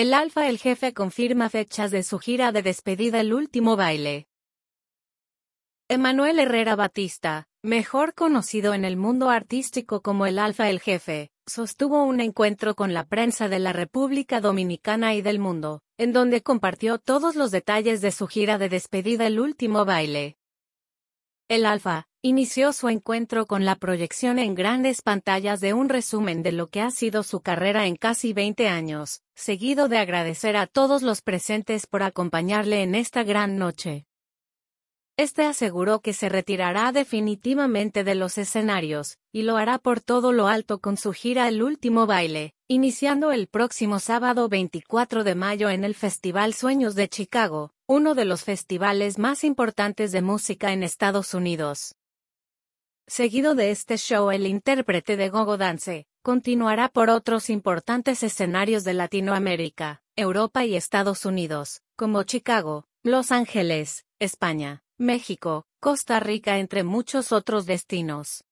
El Alfa El Jefe confirma fechas de su gira de despedida El Último Baile. Emanuel Herrera Batista, mejor conocido en el mundo artístico como el Alfa El Jefe, sostuvo un encuentro con la prensa de la República Dominicana y del mundo, en donde compartió todos los detalles de su gira de despedida El Último Baile. El Alfa inició su encuentro con la proyección en grandes pantallas de un resumen de lo que ha sido su carrera en casi 20 años, seguido de agradecer a todos los presentes por acompañarle en esta gran noche. Este aseguró que se retirará definitivamente de los escenarios, y lo hará por todo lo alto con su gira El Último Baile, iniciando el próximo sábado 24 de mayo en el Festival Sueños de Chicago, uno de los festivales más importantes de música en Estados Unidos. Seguido de este show, el intérprete de Go-Go Dance continuará por otros importantes escenarios de Latinoamérica, Europa y Estados Unidos, como Chicago, Los Ángeles, España, México, Costa Rica, entre muchos otros destinos.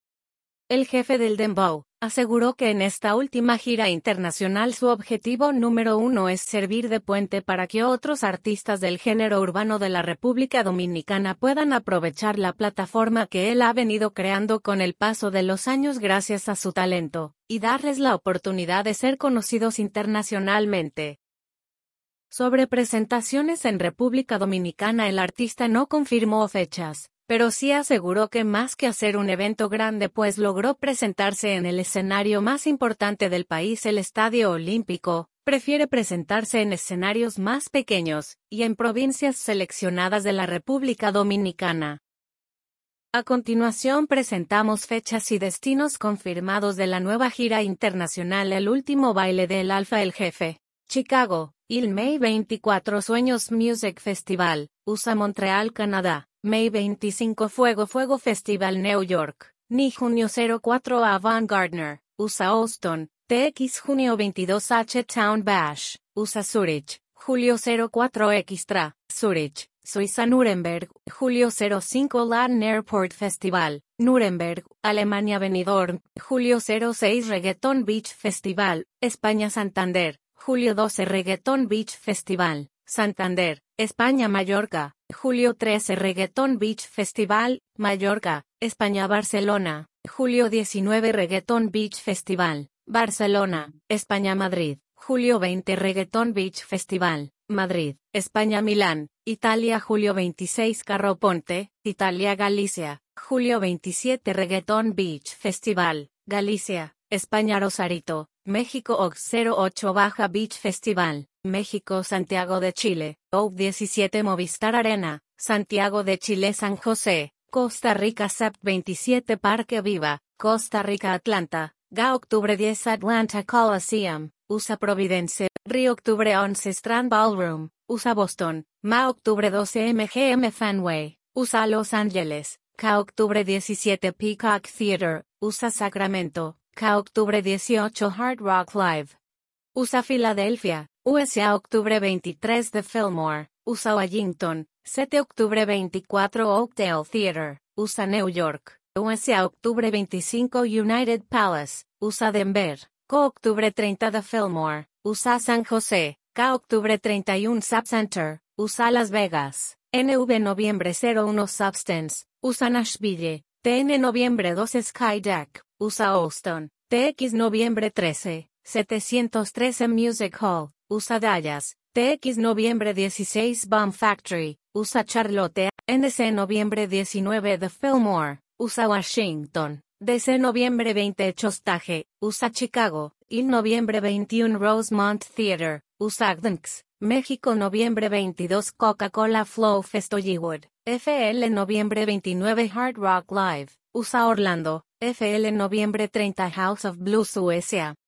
El jefe del Dembow aseguró que en esta última gira internacional su objetivo número uno es servir de puente para que otros artistas del género urbano de la República Dominicana puedan aprovechar la plataforma que él ha venido creando con el paso de los años gracias a su talento, y darles la oportunidad de ser conocidos internacionalmente. Sobre presentaciones en República Dominicana, el artista no confirmó fechas, pero sí aseguró que más que hacer un evento grande, pues logró presentarse en el escenario más importante del país, el Estadio Olímpico, prefiere presentarse en escenarios más pequeños, y en provincias seleccionadas de la República Dominicana. A continuación presentamos fechas y destinos confirmados de la nueva gira internacional El Último Baile del Alfa El Jefe. Chicago, May 24, Sueños Music Festival, USA. Montreal, Canadá, May 25, Fuego Festival, New York, Ni junio 04, Avant Gardner, USA. Austin, TX junio 22, H-Town Bash, USA. Zurich, julio 04, Extra, Zurich, Suiza. Nuremberg, julio 05, Latin Airport Festival, Nuremberg, Alemania. Benidorm, julio 06, Reggaeton Beach Festival, España. Santander, julio 12, Reggaeton Beach Festival, Santander, España. Mallorca, julio 13, Reggaeton Beach Festival, Mallorca, España. Barcelona, julio 19, Reggaeton Beach Festival, Barcelona, España. Madrid, julio 20, Reggaeton Beach Festival, Madrid, España. Milán, Italia, julio 26, Carro Ponte, Italia. Galicia, julio 27, Reggaeton Beach Festival, Galicia, España. Rosarito, México. Ox 08, Baja Beach Festival, México. Santiago de Chile, OV 17, Movistar Arena, Santiago de Chile. San José, Costa Rica. Sept 27, Parque Viva, Costa Rica. Atlanta, GA. Octubre 10, Atlanta Coliseum, USA. Providence, Río. Octubre 11, Strand Ballroom, USA. Boston, MA. Octubre 12, MGM Fenway, USA. Los Ángeles, CA. Octubre 17, Peacock Theater, USA. Sacramento, CA. Octubre 18, Hard Rock Live, USA. Filadelfia, USA. Octubre 23, The Fillmore, USA. Washington, 7 octubre 24, Oakdale Theater, USA. New York, USA. Octubre 25, United Palace, USA. Denver, CA. Octubre 30, The Fillmore, USA. San José, CA. Octubre 31, Sapp Center, USA. Las Vegas, NV. Noviembre 01, Substance, USA. Nashville, TN. Noviembre 12, Skydeck, USA. Austin, TX. Noviembre 13, 713 Music Hall, USA. Dallas, TX. Noviembre 16, Bomb Factory, USA. Charlotte, NC. Noviembre 19, The Fillmore, USA. Washington, DC. Noviembre 20, Chostage, USA. Chicago, Noviembre 21, Rosemont Theater, USA. Gdansk, México. Noviembre 22, Coca-Cola Flow Fest Hollywood, FL. Noviembre 29, Hard Rock Live, USA. Orlando, FL. Noviembre 30, House of Blues USA.